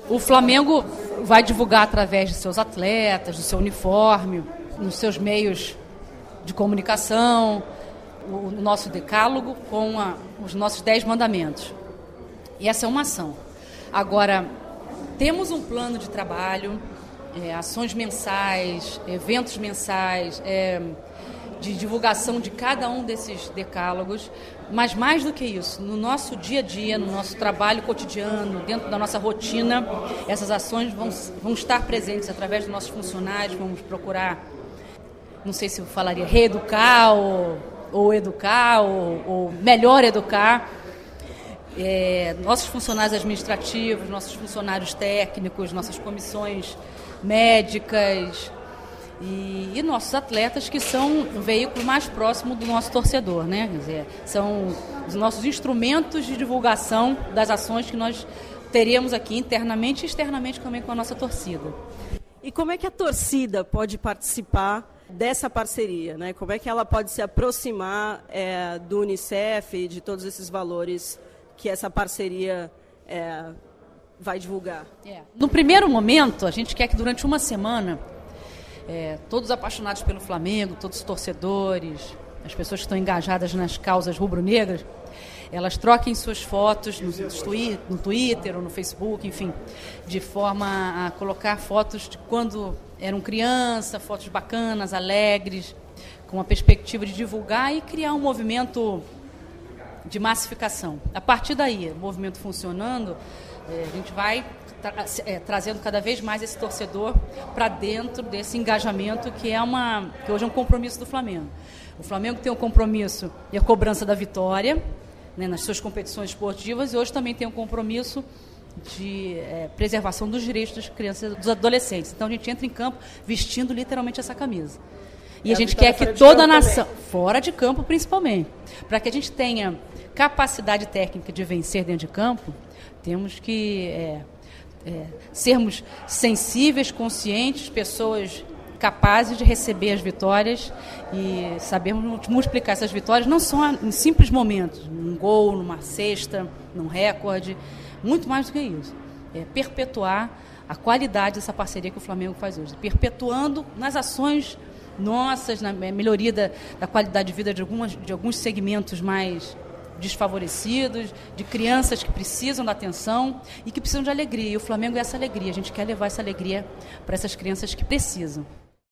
O Flamengo vai divulgar através de seus atletas, do seu uniforme, nos seus meios de comunicação, o nosso decálogo com os nossos 10 mandamentos. E essa é uma ação. Agora, temos um plano de trabalho, ações mensais, eventos mensais, de divulgação de cada um desses decálogos, mas mais do que isso, no nosso dia a dia, no nosso trabalho cotidiano, dentro da nossa rotina, essas ações vão estar presentes através dos nossos funcionários. Vamos procurar, não sei se eu falaria reeducar ou educar, ou melhor educar, nossos funcionários administrativos, nossos funcionários técnicos, nossas comissões médicas e nossos atletas, que são o veículo mais próximo do nosso torcedor, né? Quer dizer, são os nossos instrumentos de divulgação das ações que nós teremos aqui internamente e externamente também com a nossa torcida. E como é que a torcida pode participar dessa parceria, né? Como é que ela pode se aproximar do Unicef e de todos esses valores que essa parceria vai divulgar? No primeiro momento, a gente quer que durante uma semana todos apaixonados pelo Flamengo, todos os torcedores, as pessoas que estão engajadas nas causas rubro-negras, elas troquem suas fotos no Twitter ou no Facebook, enfim, de forma a colocar fotos de quando eram criança, fotos bacanas, alegres, com a perspectiva de divulgar e criar um movimento de massificação. A partir daí, o movimento funcionando, a gente vai trazendo cada vez mais esse torcedor para dentro desse engajamento que hoje é um compromisso do Flamengo. O Flamengo tem um compromisso e a cobrança da vitória, né, nas suas competições esportivas, e hoje também tem um compromisso de preservação dos direitos das crianças e dos adolescentes. Então a gente entra em campo vestindo literalmente essa camisa. E a gente quer que toda a nação, fora de campo principalmente, para que a gente tenha capacidade técnica de vencer dentro de campo, temos que sermos sensíveis, conscientes, pessoas capazes de receber as vitórias e sabermos multiplicar essas vitórias, não só em simples momentos, num gol, numa cesta, num recorde, muito mais do que isso. Perpetuar a qualidade dessa parceria que o Flamengo faz hoje, perpetuando nas ações nossas, na melhoria da qualidade de vida de alguns segmentos mais desfavorecidos, de crianças que precisam da atenção e que precisam de alegria. E o Flamengo é essa alegria. A gente quer levar essa alegria para essas crianças que precisam.